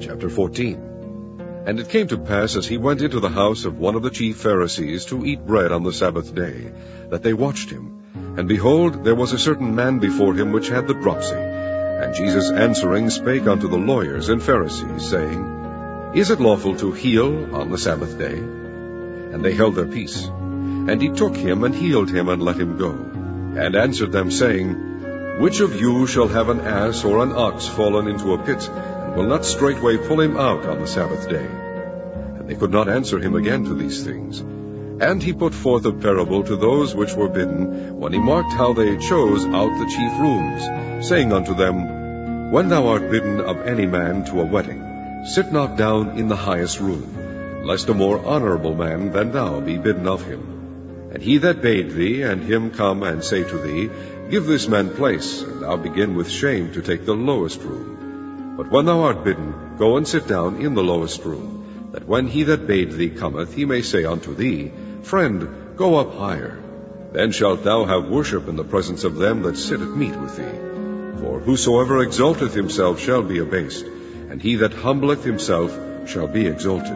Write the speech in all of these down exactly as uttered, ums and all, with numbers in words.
Chapter fourteen. And it came to pass, as he went into the house of one of the chief Pharisees to eat bread on the Sabbath day, that they watched him. And behold, there was a certain man before him which had the dropsy. And Jesus answering spake unto the lawyers and Pharisees, saying, Is it lawful to heal on the Sabbath day? And they held their peace. And he took him, and healed him, and let him go. And answered them, saying, Which of you shall have an ass or an ox fallen into a pit, and will not straightway pull him out on the Sabbath day? And they could not answer him again to these things. And he put forth a parable to those which were bidden, when he marked how they chose out the chief rooms, saying unto them, When thou art bidden of any man to a wedding, sit not down in the highest room, lest a more honorable man than thou be bidden of him. And he that bade thee, and him come and say to thee, Give this man place, and thou begin with shame to take the lowest room. But when thou art bidden, go and sit down in the lowest room, that when he that bade thee cometh, he may say unto thee, Friend, go up higher. Then shalt thou have worship in the presence of them that sit at meat with thee. For whosoever exalteth himself shall be abased, and he that humbleth himself shall be exalted.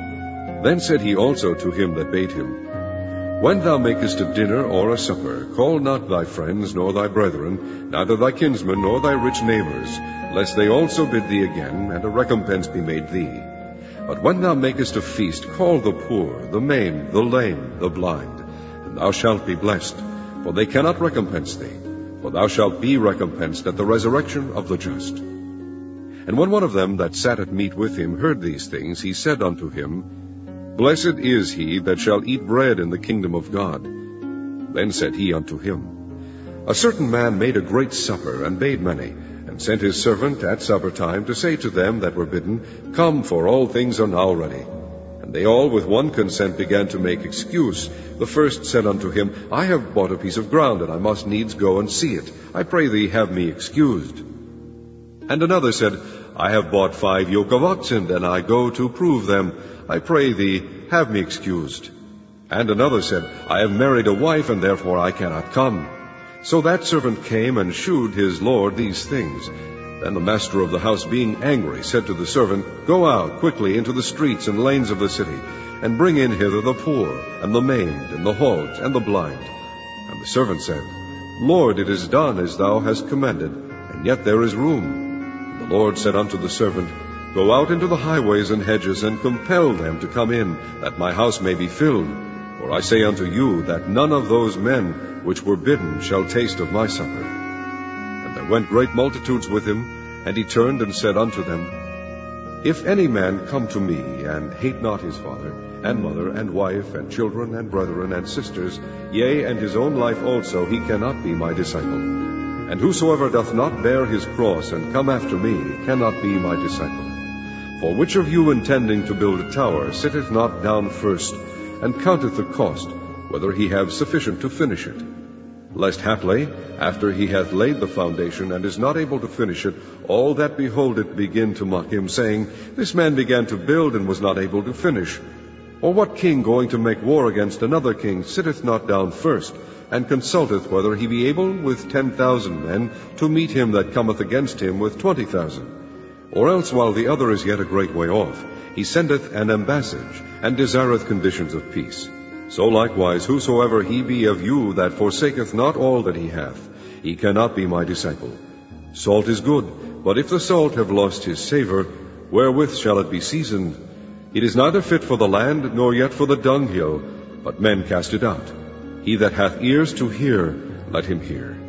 Then said he also to him that bade him, When thou makest a dinner or a supper, call not thy friends, nor thy brethren, neither thy kinsmen, nor thy rich neighbors, lest they also bid thee again, and a recompense be made thee. But when thou makest a feast, call the poor, the maimed, the lame, the blind, and thou shalt be blessed, for they cannot recompense thee, for thou shalt be recompensed at the resurrection of the just. And when one of them that sat at meat with him heard these things, he said unto him, Blessed is he that shall eat bread in the kingdom of God. Then said he unto him, A certain man made a great supper, and bade many, and sent his servant at supper time to say to them that were bidden, Come, for all things are now ready. And they all with one consent began to make excuse. The first said unto him, I have bought a piece of ground, and I must needs go and see it. I pray thee, have me excused. And another said, I have bought five yoke of oxen, and I go to prove them. I pray thee, have me excused. And another said, I have married a wife, and therefore I cannot come. So that servant came and shewed his lord these things. Then the master of the house, being angry, said to the servant, Go out quickly into the streets and lanes of the city, and bring in hither the poor, and the maimed, and the halt, and the blind. And the servant said, Lord, it is done as thou hast commanded, and yet there is room. And the Lord said unto the servant, Go out into the highways and hedges, and compel them to come in, that my house may be filled. For I say unto you, that none of those men which were bidden shall taste of my supper. And there went great multitudes with him, and he turned and said unto them, If any man come to me, and hate not his father, and mother, and wife, and children, and brethren, and sisters, yea, and his own life also, he cannot be my disciple. And whosoever doth not bear his cross, and come after me, cannot be my disciple. For which of you intending to build a tower sitteth not down first, and counteth the cost, whether he have sufficient to finish it? Lest haply, after he hath laid the foundation, and is not able to finish it, all that behold it begin to mock him, saying, This man began to build, and was not able to finish. Or what king going to make war against another king sitteth not down first, and consulteth whether he be able with ten thousand men to meet him that cometh against him with twenty thousand? Or else, while the other is yet a great way off, he sendeth an ambassage, and desireth conditions of peace. So likewise, whosoever he be of you that forsaketh not all that he hath, he cannot be my disciple. Salt is good, but if the salt have lost his savour, wherewith shall it be seasoned? It is neither fit for the land, nor yet for the dunghill, but men cast it out. He that hath ears to hear, let him hear.